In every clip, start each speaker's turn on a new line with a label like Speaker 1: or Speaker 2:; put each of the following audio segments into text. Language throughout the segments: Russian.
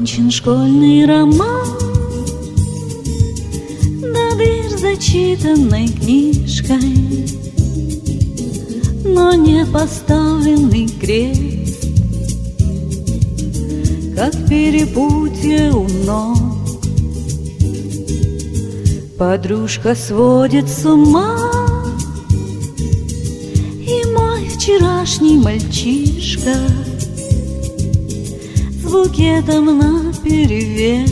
Speaker 1: Окончен школьный роман, да дверь зачитанной книжкой, но не поставленный крест, как перепутье у ног. Подружка сводит с ума, и мой вчерашний мальчишка с букетом наперевес.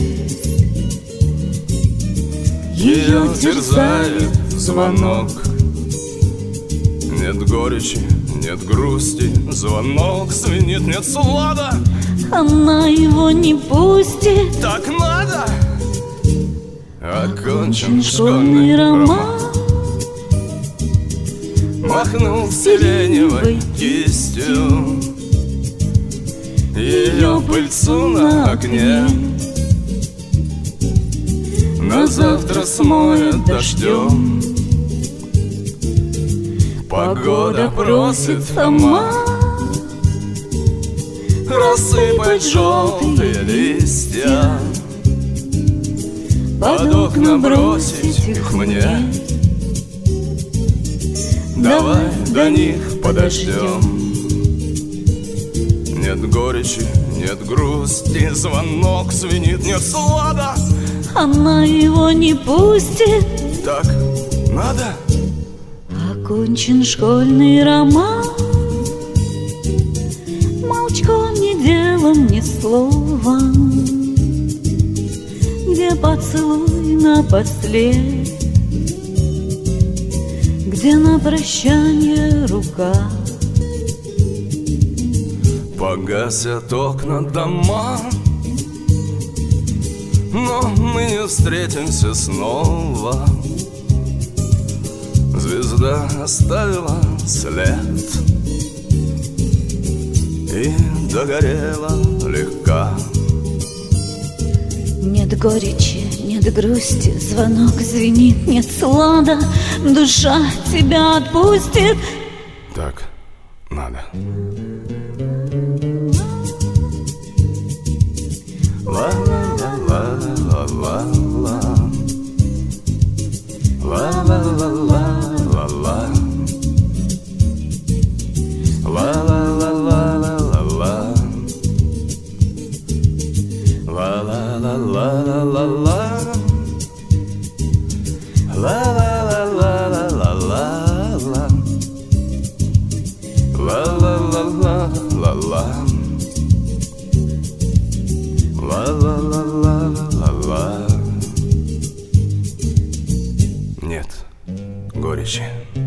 Speaker 2: Ее терзает звонок. Нет горечи, нет грусти, звонок звенит, нет слада.
Speaker 1: Она его не пустит.
Speaker 2: Так надо. Окончен
Speaker 1: школьный роман,
Speaker 2: махнул сиреневой кистью ее пыльцу на окне. На завтра смоет дождем. Погода просит сама рассыпать желтые листья, под окна бросить их мне. Давай до них подождем. Нет горечи, нет грусти, звонок звенит, нет слада.
Speaker 1: Она его не пустит.
Speaker 2: Так надо.
Speaker 1: Окончен школьный роман, молчком, ни делом, ни словом, где поцелуй напоследок, где на прощание рука.
Speaker 2: Погасят окна дома, но мы не встретимся снова. Звезда оставила след и догорела легка.
Speaker 1: Нет горечи, нет грусти, звонок звенит, нет слада. Душа тебя отпустит.
Speaker 2: Так надо. Ла-ла-ла-ла-ла-ла-ла. Ла-ла-ла-ла-ла-ла. Ла-ла-ла-ла-ла-ла. Ла-ла-ла-ла-ла-ла. Ла-ла-ла-ла-ла-ла-ла. Ла-ла-ла-ла-ла-ла. Ла-ла-ла-ла-ла-ла. Нет горечи.